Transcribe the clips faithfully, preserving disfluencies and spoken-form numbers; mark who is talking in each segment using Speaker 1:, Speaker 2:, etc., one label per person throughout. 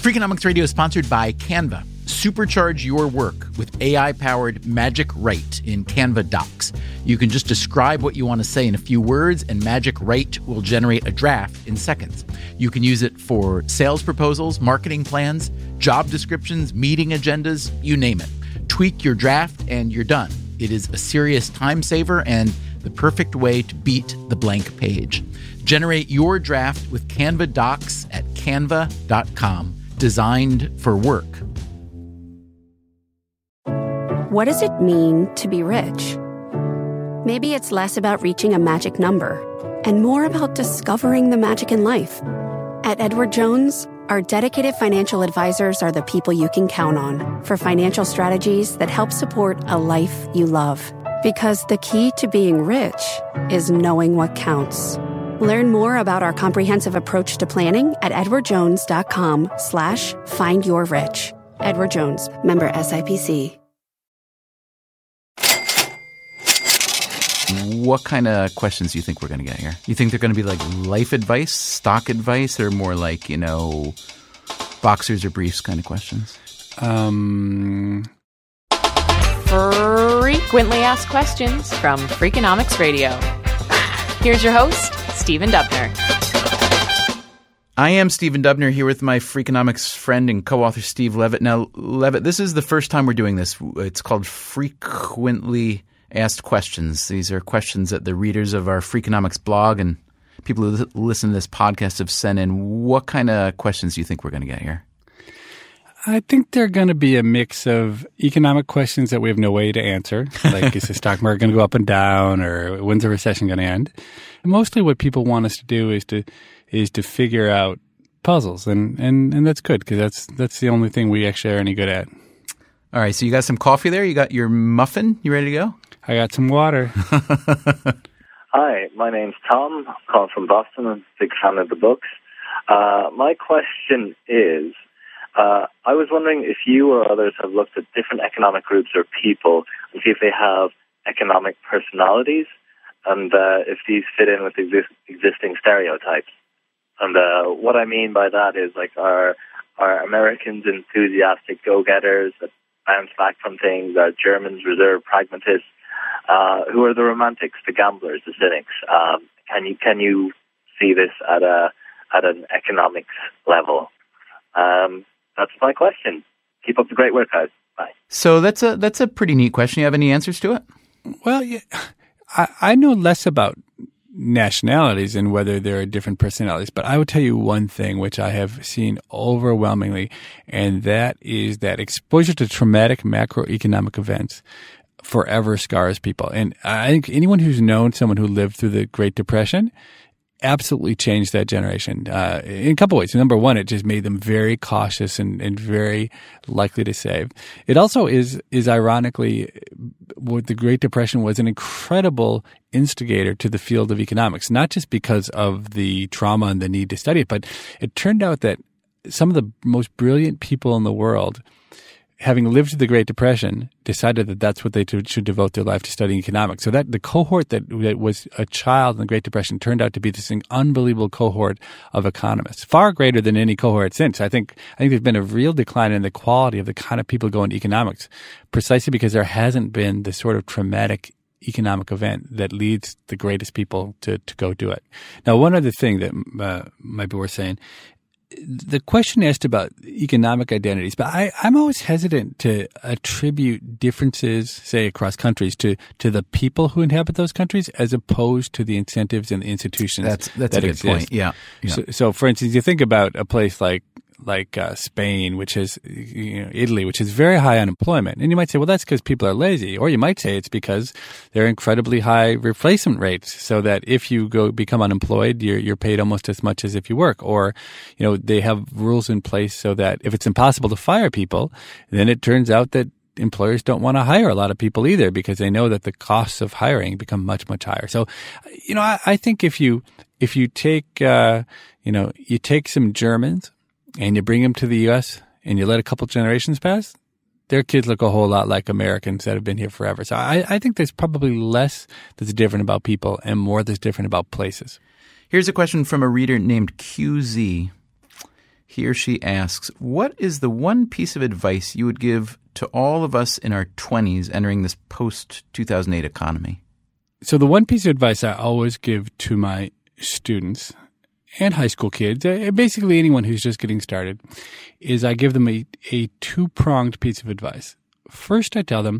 Speaker 1: Freakonomics Radio is sponsored by Canva. Supercharge your work with A I-powered Magic Write in Canva Docs. You can just describe what you want to say in a few words, and Magic Write will generate a draft in seconds. You can use it for sales proposals, marketing plans, job descriptions, meeting agendas, you name it. Tweak your draft and you're done. It is a serious time saver and the perfect way to beat the blank page. Generate your draft with Canva Docs at canva dot com. Designed for work.
Speaker 2: What does it mean to be rich? Maybe it's less about reaching a magic number and more about discovering the magic in life. At Edward Jones, our dedicated financial advisors are the people you can count on for financial strategies that help support a life you love. Because the key to being rich is knowing what counts. Learn more about our comprehensive approach to planning at edwardjones.com slash find your rich. Edward Jones, member S I P C.
Speaker 1: What kind of questions do you think we're going to get here? You think they're going to be like life advice, stock advice, or more like, you know, boxers or briefs kind of questions?
Speaker 3: Um...
Speaker 4: Frequently asked questions from Freakonomics Radio. Here's your host, Stephen Dubner.
Speaker 1: I am Stephen Dubner here with my Freakonomics friend and co-author Steve Levitt. Now, Levitt, this is the first time we're doing this. It's called Frequently Asked Questions. These are questions that the readers of our Freakonomics blog and people who listen to this podcast have sent in. What kind of questions do you think we're going to get here?
Speaker 3: I think they're going to be a mix of economic questions that we have no way to answer, like is the stock market going to go up and down, or when's the recession going to end? Mostly what people want us to do is to is to figure out puzzles, and, and, and that's good because that's that's the only thing we actually are any good at.
Speaker 1: All right, so you got some coffee there? You got your muffin? You ready to go?
Speaker 3: I got some water.
Speaker 5: Hi, my name's Tom. I'm calling from Boston. I'm a big fan of the books. Uh, my question is, Uh, I was wondering if you or others have looked at different economic groups or people and see if they have economic personalities and uh, if these fit in with exist- existing stereotypes. And uh, what I mean by that is, like, are, are Americans enthusiastic go-getters that bounce back from things? Are Germans reserved pragmatists? Uh, who are the romantics, the gamblers, the cynics? Um, can you can you see this at a at an economics level? Um, That's my question. Keep up the great work, guys. Bye.
Speaker 1: So that's a that's a pretty neat question. You have any answers to it?
Speaker 3: Well, yeah, I, I know less about nationalities and whether there are different personalities, but I would tell you one thing which I have seen overwhelmingly, and that is that exposure to traumatic macroeconomic events forever scars people. And I think anyone who's known someone who lived through the Great Depression absolutely changed that generation uh, in a couple ways. Number one, it just made them very cautious and, and very likely to save. It also is, is ironically, what the Great Depression was an incredible instigator to the field of economics, not just because of the trauma and the need to study it, but it turned out that some of the most brilliant people in the world, having lived through the Great Depression, decided that that's what they should devote their life to, studying economics. So that the cohort that, that was a child in the Great Depression turned out to be this unbelievable cohort of economists, far greater than any cohort since. I think I think there's been a real decline in the quality of the kind of people going to economics, precisely because there hasn't been this sort of traumatic economic event that leads the greatest people to, to go do it. Now, one other thing that uh, might be worth saying, the question asked about economic identities, but I, I'm always hesitant to attribute differences, say, across countries to, to the people who inhabit those countries as opposed to the incentives and the institutions
Speaker 1: that's, that's
Speaker 3: that
Speaker 1: a good
Speaker 3: exist.
Speaker 1: point. Yeah. yeah.
Speaker 3: So, so, for instance, you think about a place like like uh, Spain, which is, you know, Italy, which is very high unemployment. And you might say, well, that's because people are lazy. Or you might say it's because there are incredibly high replacement rates, so that if you go become unemployed, you're, you're paid almost as much as if you work. Or, you know, they have rules in place so that if it's impossible to fire people, then it turns out that employers don't want to hire a lot of people either, because they know that the costs of hiring become much, much higher. So, you know, I, I think if you, if you take, uh, you know, you take some Germans and you bring them to the U S and you let a couple generations pass, their kids look a whole lot like Americans that have been here forever. So I, I think there's probably less that's different about people and more that's different about places.
Speaker 1: Here's a question from a reader named Q Z. He or she asks, what is the one piece of advice you would give to all of us in our twenties entering this post two thousand eight economy?
Speaker 3: So the one piece of advice I always give to my students and high school kids, basically anyone who's just getting started, is I give them a, a two-pronged piece of advice. First, I tell them,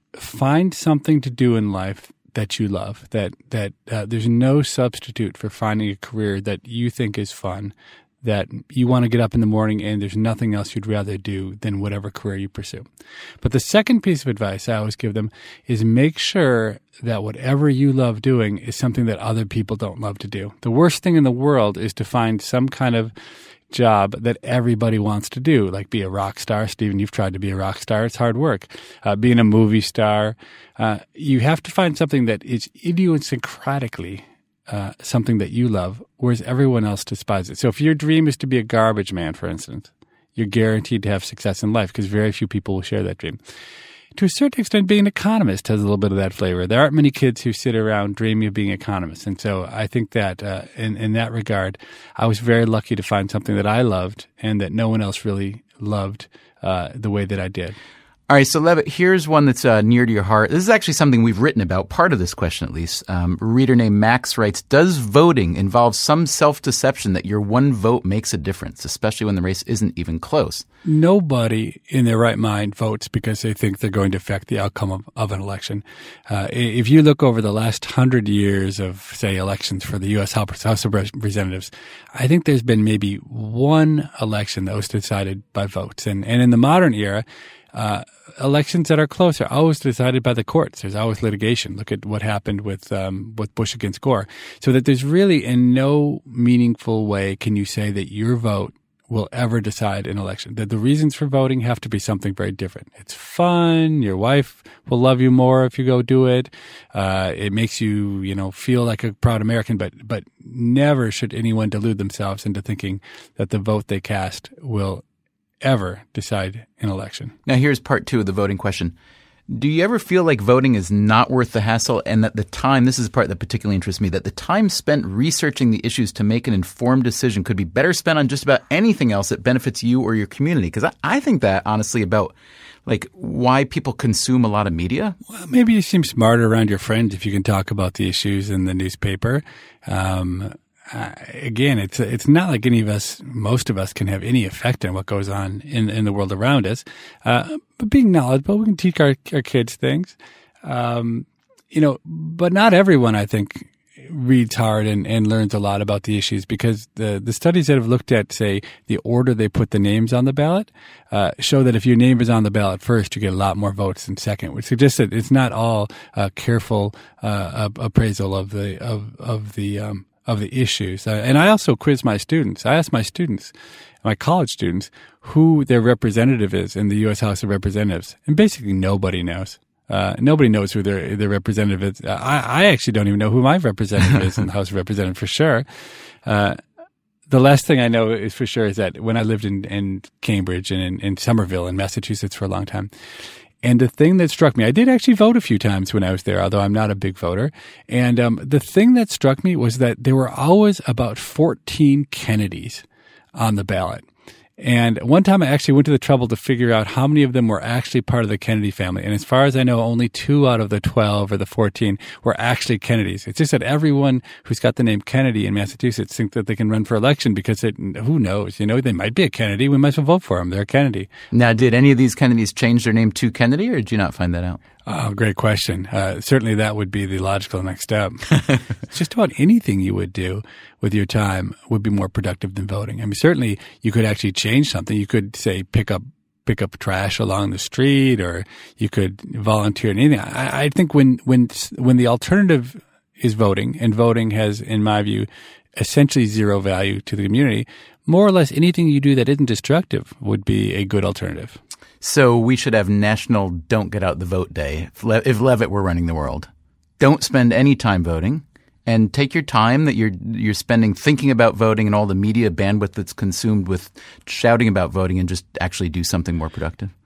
Speaker 3: find something to do in life that you love, that that uh, there's no substitute for finding a career that you think is fun, that you want to get up in the morning and there's nothing else you'd rather do than whatever career you pursue. But the second piece of advice I always give them is make sure that whatever you love doing is something that other people don't love to do. The worst thing in the world is to find some kind of job that everybody wants to do, like be a rock star. Stephen, you've tried to be a rock star. It's hard work. Uh, being a movie star. Uh, you have to find something that is idiosyncratically uh, something that you love, whereas everyone else despises it. So if your dream is to be a garbage man, for instance, you're guaranteed to have success in life because very few people will share that dream. To a certain extent, being an economist has a little bit of that flavor. There aren't many kids who sit around dreaming of being economists. And so I think that uh, in, in that regard, I was very lucky to find something that I loved and that no one else really loved uh, the way that I did.
Speaker 1: All right, so Levitt, here's one that's uh, near to your heart. This is actually something we've written about, part of this question at least. Um, a reader named Max writes, does voting involve some self-deception that your one vote makes a difference, especially when the race isn't even close?
Speaker 3: Nobody in their right mind votes because they think they're going to affect the outcome of, of an election. Uh, if you look over the last hundred years of, say, elections for the U S House of Representatives, I think there's been maybe one election that was decided by votes. And, and in the modern era, Uh, elections that are close are always decided by the courts. There's always litigation. Look at what happened with um, with Bush against Gore. So that there's really in no meaningful way can you say that your vote will ever decide an election. That the reasons for voting have to be something very different. It's fun. Your wife will love you more if you go do it. Uh, it makes you, you know, feel like a proud American. But but never should anyone delude themselves into thinking that the vote they cast will ever decide an election.
Speaker 1: Now here's part two of the voting question. Do you ever feel like voting is not worth the hassle and that the time, this is the part that particularly interests me, that the time spent researching the issues to make an informed decision could be better spent on just about anything else that benefits you or your community? Because I, I think that, honestly, about like why people consume a lot of media.
Speaker 3: Well, maybe you seem smarter around your friends if you can talk about the issues in the newspaper. Um Uh, again, it's it's not like any of us, most of us, can have any effect on what goes on in in the world around us. Uh, but being knowledgeable, we can teach our, our kids things. Um, you know, but not everyone, I think, reads hard and, and learns a lot about the issues because the the studies that have looked at, say, the order they put the names on the ballot uh, show that if your name is on the ballot first, you get a lot more votes than second, which suggests that it's not all uh, careful uh, appraisal of the of of the um, of the issues. Uh, and I also quiz my students. I ask my students, my college students, who their representative is in the U S House of Representatives. And basically nobody knows. Uh, nobody knows who their, their representative is. Uh, I, I actually don't even know who my representative is in the House of Representatives for sure. Uh, the last thing I know is for sure is that when I lived in, in Cambridge and in, in Somerville in Massachusetts for a long time, and the thing that struck me, I did actually vote a few times when I was there, although I'm not a big voter. And um, the thing that struck me was that there were always about fourteen Kennedys on the ballot. And one time I actually went to the trouble to figure out how many of them were actually part of the Kennedy family. And as far as I know, only two out of the twelve or the fourteen were actually Kennedys. It's just that everyone who's got the name Kennedy in Massachusetts think that they can run for election because it, who knows? You know, they might be a Kennedy. We might as well vote for them. They're a Kennedy.
Speaker 1: Now, did any of these Kennedys change their name to Kennedy, or did you not find that out?
Speaker 3: Oh, great question. Uh, certainly that would be the logical next step. Just about anything you would do with your time would be more productive than voting. I mean, certainly you could actually change something. You could, say, pick up pick up trash along the street, or you could volunteer in anything. I, I think when when when the alternative is voting, and voting has, in my view, essentially zero value to the community, more or less anything you do that isn't destructive would be a good alternative.
Speaker 1: So we should have National Don't Get Out the Vote Day if, Le- if Levitt were running the world. Don't spend any time voting, and take your time that you're you're spending thinking about voting and all the media bandwidth that's consumed with shouting about voting, and just actually do something more productive.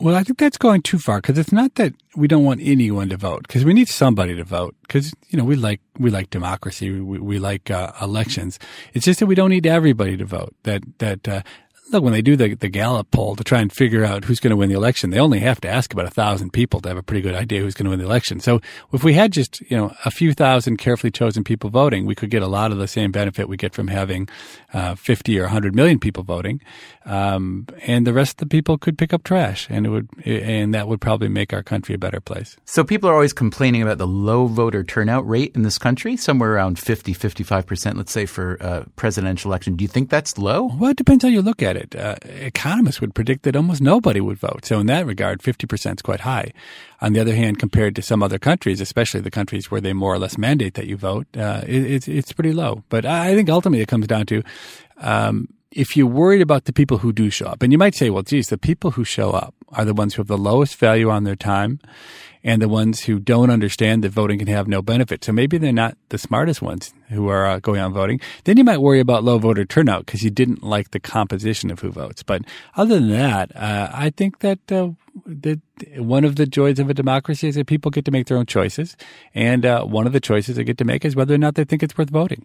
Speaker 3: Well, I think that's going too far because it's not that we don't want anyone to vote because we need somebody to vote because, you know, we like, we like democracy. We, we like uh, elections. It's just that we don't need everybody to vote. That, that, uh, look, when they do the, the Gallup poll to try and figure out who's going to win the election, they only have to ask about a thousand people to have a pretty good idea who's going to win the election. So if we had just, you know, a few thousand carefully chosen people voting, we could get a lot of the same benefit we get from having uh, fifty or one hundred million people voting. Um, and the rest of the people could pick up trash, and it would, and that would probably make our country a better place.
Speaker 1: So people are always complaining about the low voter turnout rate in this country, somewhere around fifty, fifty-five percent, let's say, for a presidential election. Do you think that's low?
Speaker 3: Well, it depends how you look at it. Uh, economists would predict that almost nobody would vote. So in that regard, fifty percent is quite high. On the other hand, compared to some other countries, especially the countries where they more or less mandate that you vote, uh, it, it's, it's pretty low. But I think ultimately it comes down to um, if you're worried about the people who do show up, and you might say, well, geez, the people who show up are the ones who have the lowest value on their time and the ones who don't understand that voting can have no benefit. So maybe they're not the smartest ones who are uh, going out voting. Then you might worry about low voter turnout because you didn't like the composition of who votes. But other than that, uh, I think that uh, that one of the joys of a democracy is that people get to make their own choices. And uh, one of the choices they get to make is whether or not they think it's worth voting.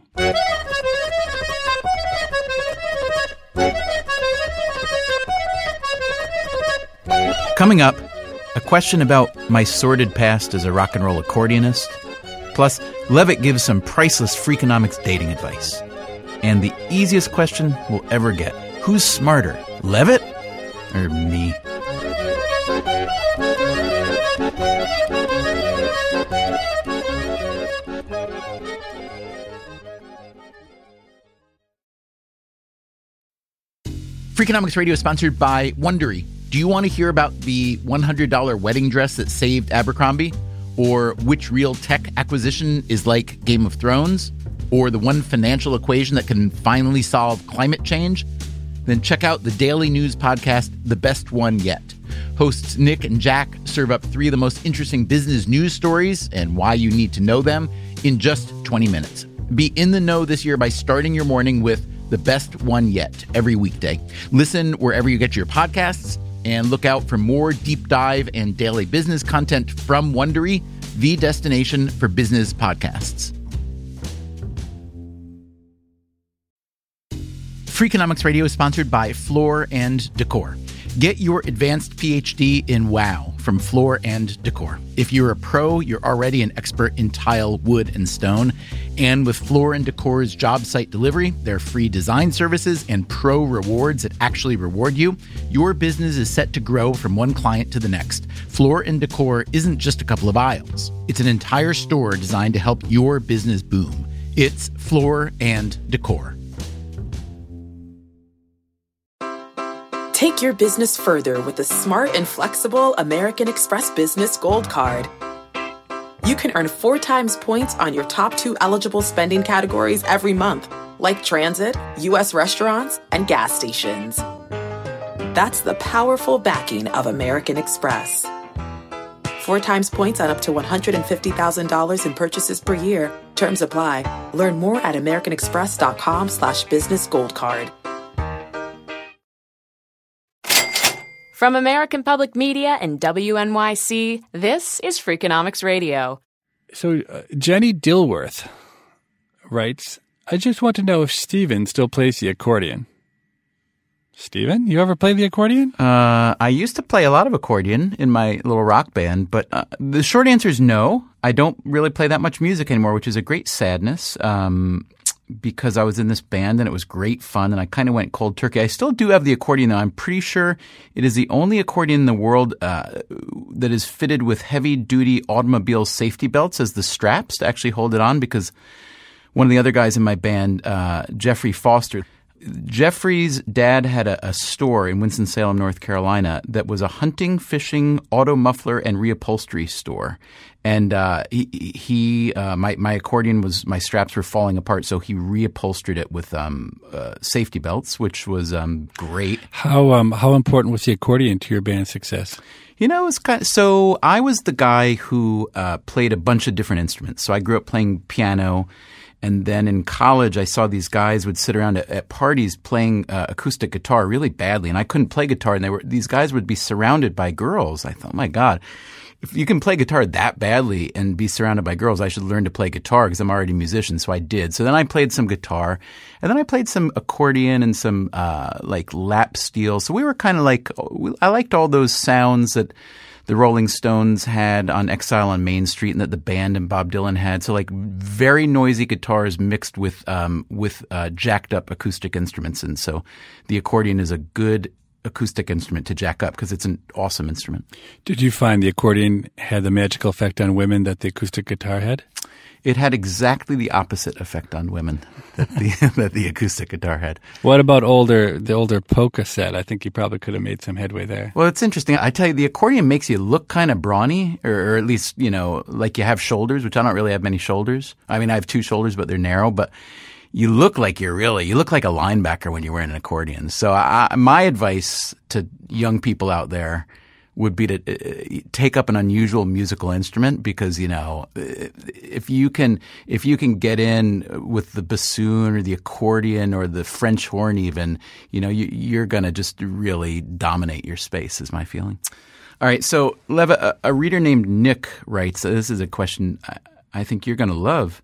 Speaker 1: Coming up, a question about my sordid past as a rock and roll accordionist. Plus, Levitt gives some priceless Freakonomics dating advice. And the easiest question we'll ever get. Who's smarter, Levitt or me? Freakonomics Radio is sponsored by Wondery. Do you want to hear about the one hundred dollars wedding dress that saved Abercrombie? Or which real tech acquisition is like Game of Thrones? Or the one financial equation that can finally solve climate change? Then check out the daily news podcast, The Best One Yet. Hosts Nick and Jack serve up three of the most interesting business news stories and why you need to know them in just twenty minutes. Be in the know this year by starting your morning with The Best One Yet every weekday. Listen wherever you get your podcasts, and look out for more deep dive and daily business content from Wondery, the destination for business podcasts. Freakonomics Radio is sponsored by Floor and Decor. Get your advanced P H D in WOW from Floor and Decor. If you're a pro, you're already an expert in tile, wood, and stone. And with Floor and Decor's job site delivery, their free design services, and pro rewards that actually reward you, your business is set to grow from one client to the next. Floor and Decor isn't just a couple of aisles. It's an entire store designed to help your business boom. It's Floor and Decor.
Speaker 6: Take your business further with the smart and flexible American Express Business Gold Card. You can earn four times points on your top two eligible spending categories every month, like transit, U S restaurants, and gas stations. That's the powerful backing of American Express. Four times points on up to one hundred fifty thousand dollars in purchases per year. Terms apply. Learn more at americanexpress.com slash business gold card.
Speaker 4: From American Public Media and W N Y C, this is Freakonomics Radio.
Speaker 3: So uh, Jenny Dilworth writes, I just want to know if Steven still plays the accordion. Steven, you ever play the accordion?
Speaker 1: Uh, I used to play a lot of accordion in my little rock band, but uh, the short answer is no. I don't really play that much music anymore, which is a great sadness. Um, because I was in this band and it was great fun and I kind of went cold turkey. I still do have the accordion though. I'm pretty sure it is the only accordion in the world uh, that is fitted with heavy-duty automobile safety belts as the straps to actually hold it on, because one of the other guys in my band, uh, Jeffrey Foster, Jeffrey's dad had a, a store in Winston-Salem, North Carolina that was a hunting, fishing, auto muffler, and reupholstery store. And uh, he, he uh, my my accordion was my straps were falling apart, so he reupholstered it with um, uh, safety belts, which was um, great.
Speaker 3: How um how important was the accordion to your band's success?
Speaker 1: You know, it's kind of, so I was the guy who uh, played a bunch of different instruments. So I grew up playing piano And then in college, I saw these guys would sit around at, at parties playing uh, acoustic guitar really badly, and I couldn't play guitar. And they were these guys would be surrounded by girls. I thought, oh my God, if you can play guitar that badly and be surrounded by girls, I should learn to play guitar because I'm already a musician. So I did. So then I played some guitar, and then I played some accordion and some uh, like lap steel. So we were kind of like I liked all those sounds that the Rolling Stones had on Exile on Main Street and that the band and Bob Dylan had. So like very noisy guitars mixed with um, with uh, jacked up acoustic instruments. And so the accordion is a good acoustic instrument to jack up because it's an awesome instrument.
Speaker 3: Did you find the accordion had the magical effect on women that the acoustic guitar had?
Speaker 1: It had exactly the opposite effect on women that the that the acoustic guitar had.
Speaker 3: What about older the older polka set? I think you probably could have made some headway there.
Speaker 1: Well, it's interesting. I tell you, the accordion makes you look kind of brawny, or, or at least, you know, like you have shoulders, which I don't really have many shoulders. I mean, I have two shoulders, but they're narrow. But you look like you're really, you look like a linebacker when you're wearing an accordion. So I, my advice to young people out there would be to uh, take up an unusual musical instrument because, you know, if you can if you can get in with the bassoon or the accordion or the French horn even, you know, you, you're going to just really dominate your space is my feeling. All right. So, Lev, a, a reader named Nick writes, so this is a question I, I think you're going to love.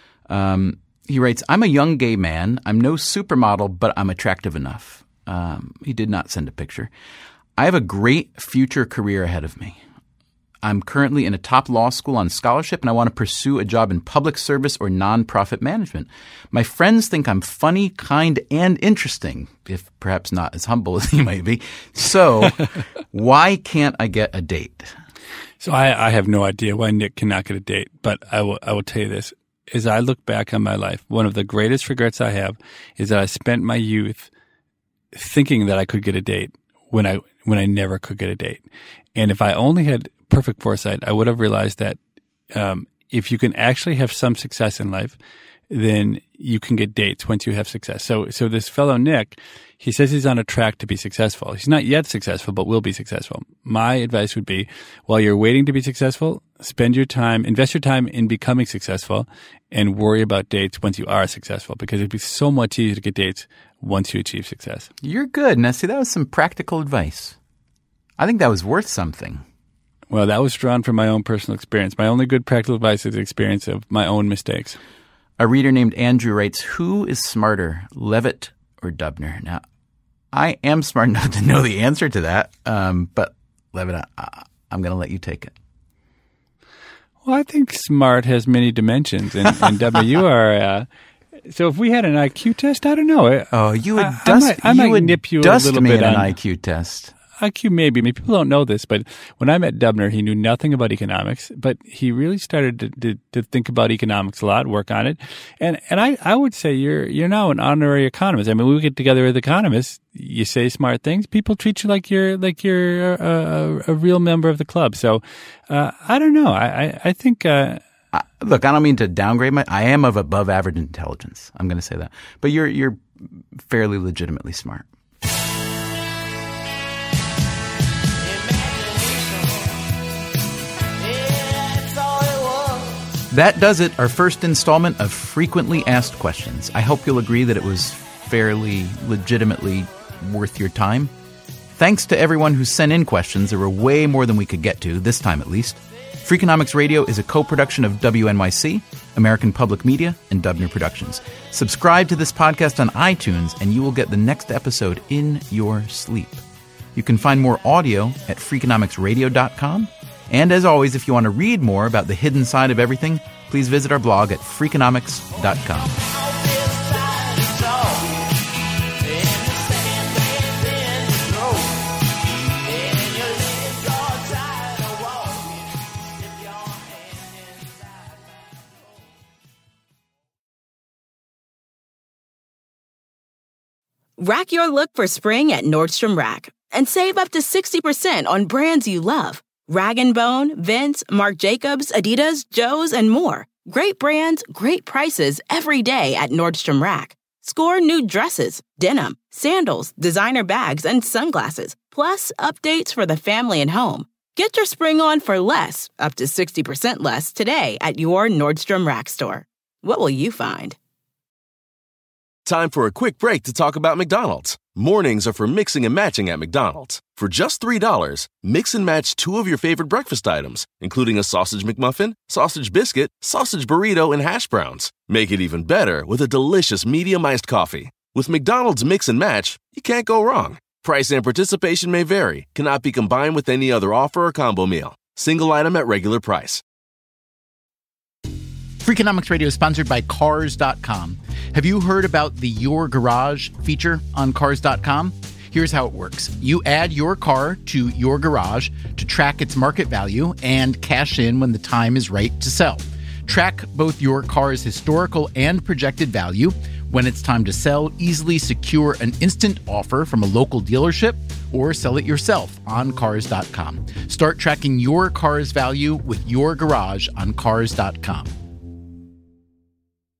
Speaker 1: Um, he writes, I'm a young gay man. I'm no supermodel, but I'm attractive enough. Um, he did not send a picture. I have a great future career ahead of me. I'm currently in a top law school on scholarship, and I want to pursue a job in public service or nonprofit management. My friends think I'm funny, kind, and interesting, if perhaps not as humble as he might be. So why can't I get a date?
Speaker 3: So I, I have no idea why Nick cannot get a date, but I will, I will tell you this. As I look back on my life, one of the greatest regrets I have is that I spent my youth thinking that I could get a date when I when I never could get a date. And if I only had perfect foresight, I would have realized that um, if you can actually have some success in life, then you can get dates once you have success. So so this fellow Nick, he says he's on a track to be successful. He's not yet successful, but will be successful. My advice would be, while you're waiting to be successful, spend your time, invest your time in becoming successful and worry about dates once you are successful, because it'd be so much easier to get dates once you achieve success.
Speaker 1: You're good. Now, see, that was some practical advice. I think that was worth something.
Speaker 3: Well, that was drawn from my own personal experience. My only good practical advice is the experience of my own mistakes.
Speaker 1: A reader named Andrew writes, who is smarter, Levitt or Dubner? Now, I am smart enough to know the answer to that, um, but Levitt, I, I'm going to let you take it.
Speaker 3: Well, I think smart has many dimensions, and, and Dubner, you are... Uh, So if we had an I Q test, I don't know.
Speaker 1: Oh, you would
Speaker 3: I,
Speaker 1: dust,
Speaker 3: I might, I
Speaker 1: you
Speaker 3: might
Speaker 1: would
Speaker 3: nip you
Speaker 1: dust
Speaker 3: a little
Speaker 1: me
Speaker 3: bit
Speaker 1: in an
Speaker 3: on
Speaker 1: I Q test.
Speaker 3: I Q maybe. I mean, people don't know this, but when I met Dubner, he knew nothing about economics, but he really started to, to, to think about economics a lot, work on it. And and I, I would say you're you're now an honorary economist. I mean, we get together with economists, you say smart things, people treat you like you're like you're a, a, a real member of the club. So uh, I don't know. I, I, I think... Uh,
Speaker 1: Uh, look, I don't mean to downgrade my. I am of above average intelligence. I'm going to say that, but you're you're fairly legitimately smart. That does it. Our first installment of Frequently Asked Questions. I hope you'll agree that it was fairly legitimately worth your time. Thanks to everyone who sent in questions. There were way more than we could get to this time, at least. Freakonomics Radio is a co-production of W N Y C, American Public Media, and Dubner Productions. Subscribe to this podcast on iTunes, and you will get the next episode in your sleep. You can find more audio at freakonomics radio dot com. And as always, if you want to read more about the hidden side of everything, please visit our blog at freakonomics dot com.
Speaker 7: Rack your look for spring at Nordstrom Rack and save up to sixty percent on brands you love. Rag and Bone, Vince, Marc Jacobs, Adidas, Joe's, and more. Great brands, great prices every day at Nordstrom Rack. Score new dresses, denim, sandals, designer bags, and sunglasses, plus updates for the family and home. Get your spring on for less, up to sixty percent less, today at your Nordstrom Rack store. What will you find?
Speaker 8: Time for a quick break to talk about McDonald's. Mornings are for mixing and matching at McDonald's. For just three dollars, mix and match two of your favorite breakfast items, including a sausage McMuffin, sausage biscuit, sausage burrito, and hash browns. Make it even better with a delicious medium iced coffee. With McDonald's Mix and Match, you can't go wrong. Price and participation may vary, cannot be combined with any other offer or combo meal. Single item at regular price.
Speaker 1: Freakonomics Radio is sponsored by Cars dot com. Have you heard about the Your Garage feature on Cars dot com? Here's how it works. You add your car to your garage to track its market value and cash in when the time is right to sell. Track both your car's historical and projected value. When it's time to sell, easily secure an instant offer from a local dealership or sell it yourself on Cars dot com. Start tracking your car's value with your garage on Cars dot com.